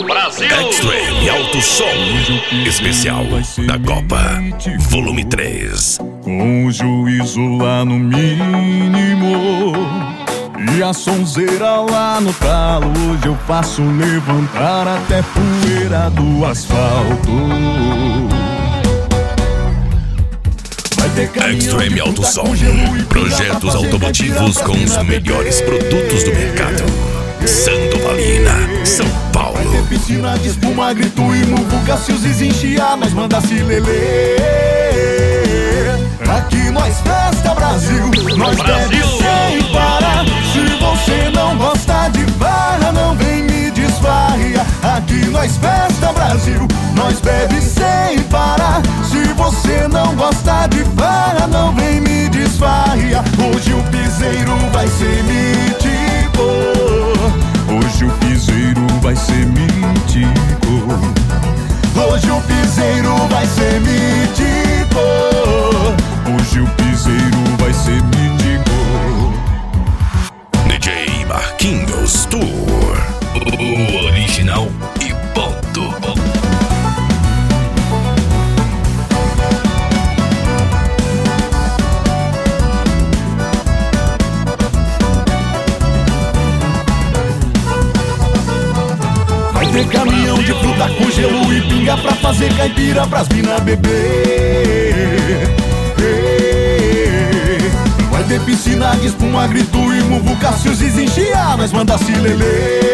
Brasil. Extreme Alto Som especial da Copa, volume 3. Com o juízo lá no mínimo e a sonzeira lá no talo, hoje eu faço levantar até poeira do asfalto. Extreme Alto Som, projetos automotivos com os melhores produtos do mercado. Sandovalina, São Paulo. Vai ter piscina de espuma, grito e muvuca. Se os desenchiar, nós manda se lelê. Aqui nós festa Brasil, nós bebe sem parar. Se você não gosta de barra, não vem me desfarria. Aqui nós festa Brasil, nós bebe sem parar. Se você não gosta de barra, não vem me desfarria. Hoje o piseiro vai ser mítico. Hoje o piseiro vai ser mítico. Hoje o piseiro vai ser mítico. Hoje o piseiro vai ser mítico. DJ Marquinhos Tour, o original e ponto. Vai ter caminhão de fruta com gelo e pinga pra fazer caipira pras mina beber. Vai ter piscina de espuma, grito e muvuca. Se os desenchiar, nós manda se lelê.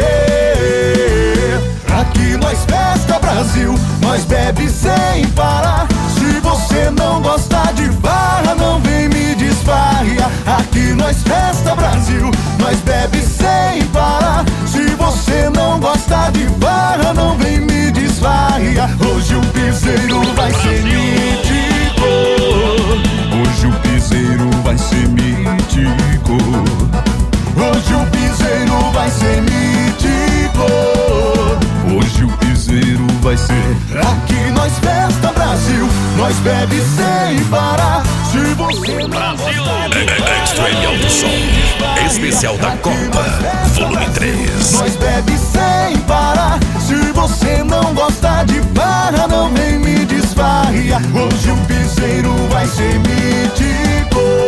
Aqui nós festa Brasil, nós bebe sem parar. Se você não gosta de barra, não vem me desfarria. Aqui nós festa Brasil, nós bebe sem parar. Se você não gosta de barra, não vem me desfarria. Hoje o piseiro vai ser mítico. Hoje o piseiro vai ser mítico. Hoje o piseiro vai ser mítico. Hoje o piseiro vai ser. Aqui nós festa Brasil, nós bebe sem parar. Se você não gosta de Extreme Alto Som especial da Copa, volume 3. nós bebe sem parar. Se você não gosta de barra, não vem me desfarria. Hoje o piseiro vai ser mítico.